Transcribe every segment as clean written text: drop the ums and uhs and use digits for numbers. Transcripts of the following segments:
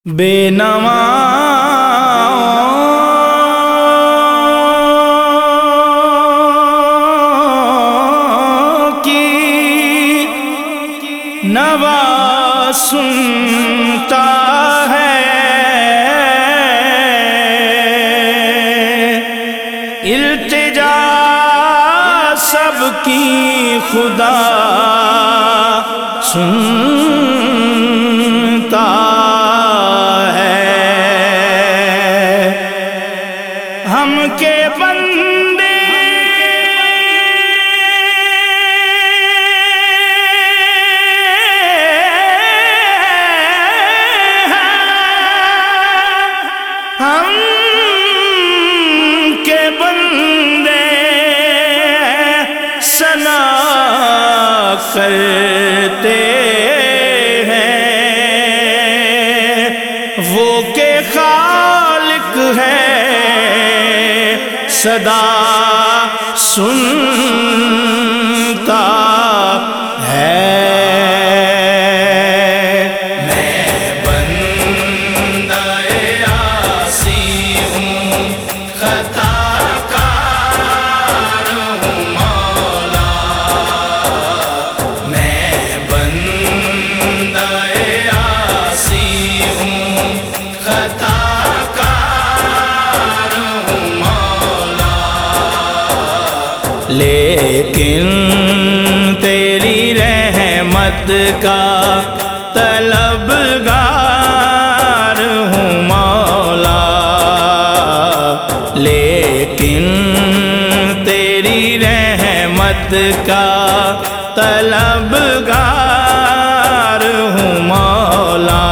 بے نواؤں کی نوا سنتا ہے، التجا سب کی خدا سنتا ہے۔ ہم کے بندے ہم کے بندے ثنا کرتے ہیں، وہ کہ خالق ہے صدا سنتا ہے۔ لیکن تیری رحمت کا طلبگار ہوں مولا، لیکن تیری رحمت کا طلبگار ہوں مولا۔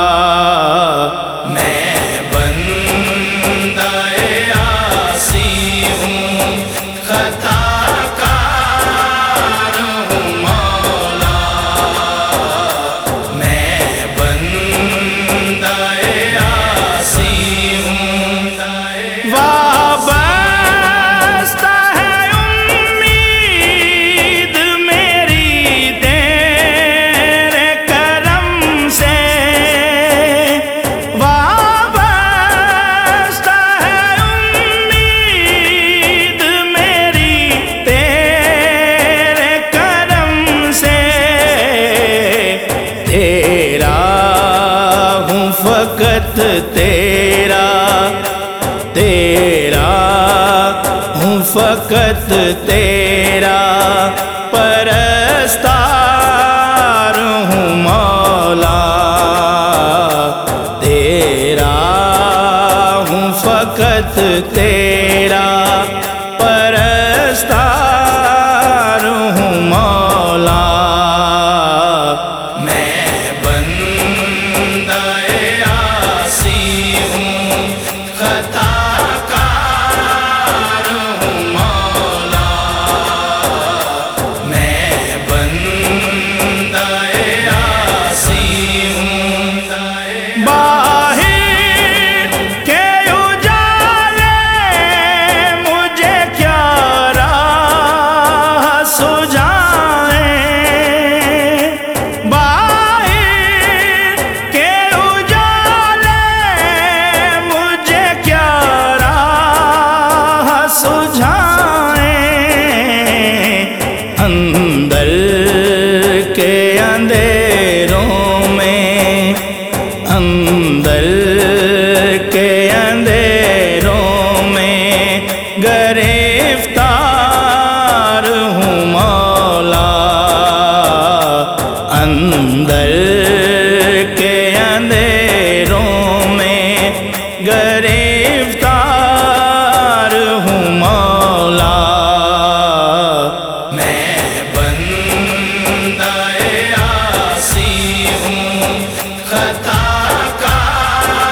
فقط تیرا تیرا ہوں، فقط تیرا پرستار ہوں مولا، تیرا ہوں، فقط تیرا پرستار ہوں مولا۔ اندر کے اندھیروں میں، اندر کے اندھیروں میں گرفتار ہوں مولا، اندر کے اندھیروں میں گرفتار ہوں مولا۔ خطا کار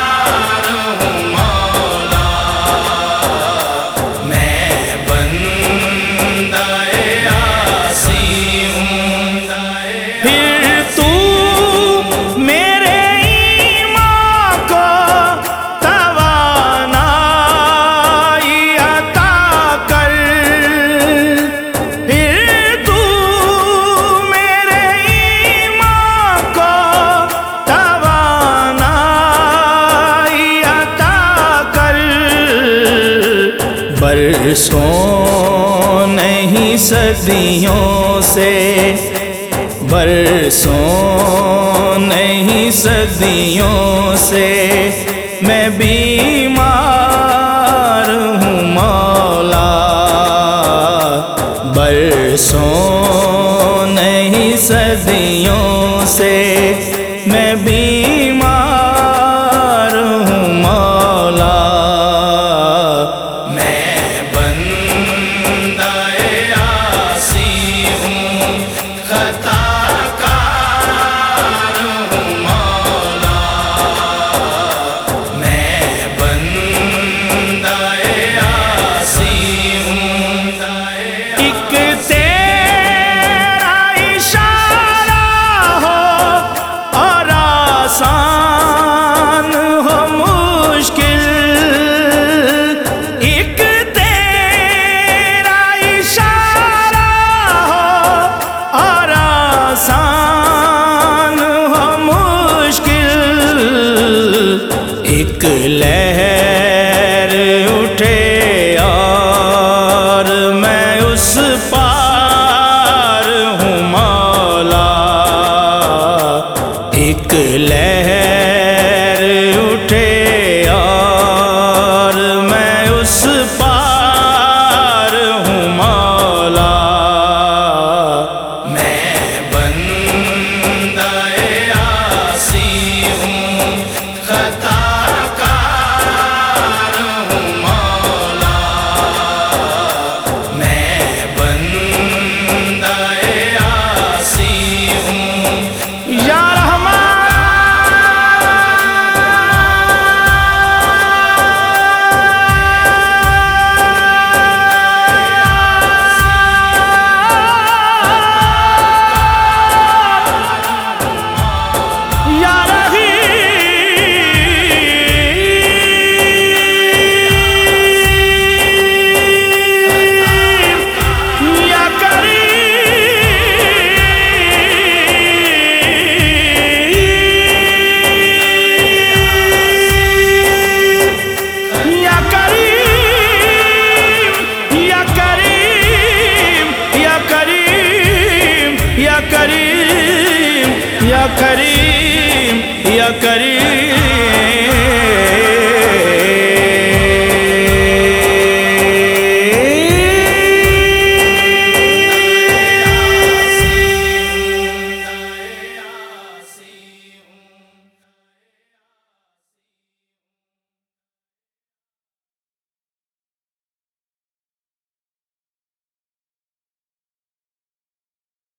برسوں نہیں صدیوں سے، برسوں نہیں صدیوں سے میں بیمار ہوں مولا، برسوں نہیں صدیوں سے میں بیمار ہوں مولا، میں بندہ عاصی ہوں، خطا کار ہوں مولا، میں بندہ عاصی ہوں، ایک تیرا اشارہ ہو اور آسان ہو مشکل، ایک تیرا اشارہ ہو اور آسان ہو مشکل، ایک لہر